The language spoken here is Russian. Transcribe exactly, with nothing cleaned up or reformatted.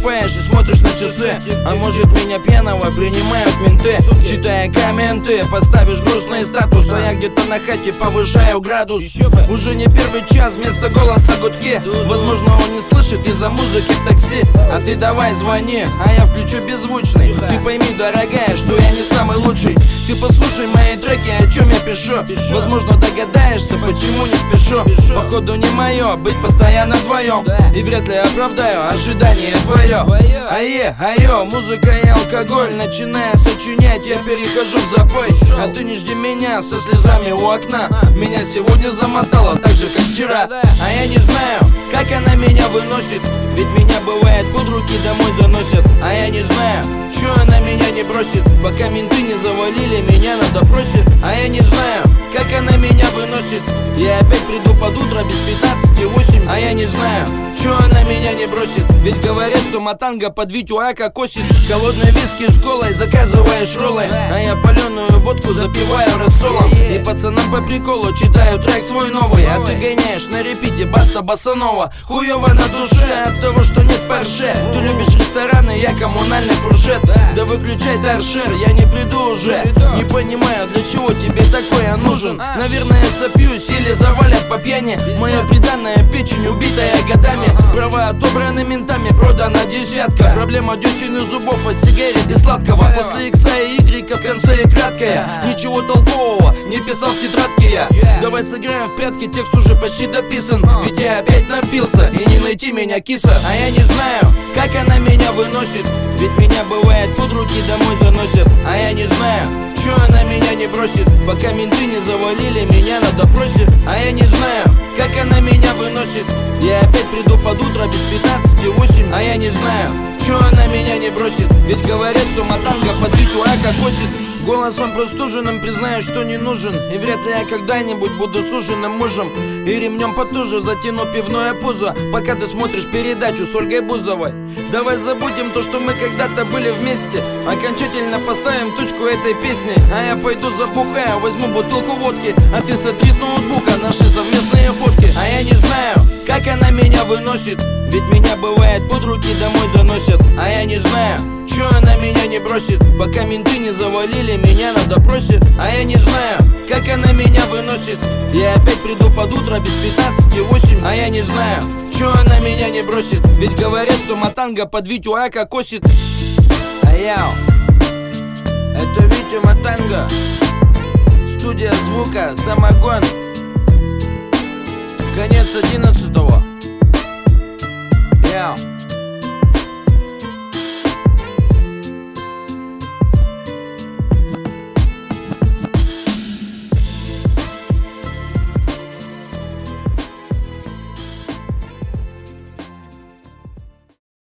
засыпаешь и смотришь на часы. А может, меня пьяного принимают менты. Читая комменты, поставишь грустный статус, а я где-то на хате повышаю градус. Уже не первый час, вместо голоса гудки. Возможно, он не слышит из-за музыки в такси. А ты давай звони, а я включу беззвучный. Ты пойми, дорогая, что я не самый лучший. Ты послушай мои треки, о чем я пишу. Возможно, догадаешься, почему не спешу. Походу не мое быть постоянно вдвоем, и вряд ли оправдаю ожидание твое. Ае, айо, музыка и алкоголь. Начиная сочинять, я перехожу в запой. А ты не жди меня со слезами у окна. Меня сегодня замотало так же, как вчера. А я не знаю, как она меня выносит, ведь меня бывает под руки домой заносят. А я не знаю, чё она меня не бросит, пока менты не завалили меня на допросе. А я не знаю, как она меня выносит, я опять приду под утро без пятнадцати восемь. А я не знаю, чё она меня не бросит, ведь говорят, что матанга под Витю Ака косит. Холодные виски с колой, заказываешь роллы, а я паленую водку запиваю рассолом. И пацанам по приколу читаю трек свой новый, а ты гоняешь на репите баста босанова. Хуёво на душе от того, что нет парше. Ты любишь рестораны, я коммунальный фуршет. Да выключай торшер, я не приду уже. Не понимаю, для чего тебе такое нужен. Наверное, сопьюсь или завалят по пьяни. Моя приданная печень, убитая годами. Права отобраны ментами, продана десятка. Проблема десен и зубов от сигарет и сладкого. После икса и игрека в конце и краткая. Ничего толкового не писал в тетрадке я. Давай сыграем в прятки, текст уже почти дописан. Ведь я опять напился, и не найти меня, киса. А я не знаю, как она меня выносит, ведь меня бывает под руки домой заносят. А я не знаю, чё она меня не бросит, пока менты не завалили меня на допросе. А я не знаю, как она меня выносит, я опять приду под утро без пятнадцати восемь. А я не знаю, чё она меня не бросит, ведь говорят, что матанга под Витю Ака косит. Голосом простуженным признаюсь, что не нужен, и вряд ли я когда-нибудь буду суженным мужем. И ремнем потуже затяну пивное пузо, пока ты смотришь передачу с Ольгой Бузовой. Давай забудем то, что мы когда-то были вместе, окончательно поставим точку этой песни. А я пойду забухаю, возьму бутылку водки, а ты сотри с ноутбука наши совместные фотки. А я не знаю, как она меня выносит, ведь меня бывает под руки домой заносят. А я не знаю, чё она меня не бросит, пока менты не завалили меня на допросе. А я не знаю, как она меня выносит, я опять приду под утро без пятнадцати восемь. А я не знаю, чё она меня не бросит, ведь говорят, что матанга под Витю Ака косит. Аяу, это Витя Матанга, студия звука, самогон, конец одиннадцатого. Яу.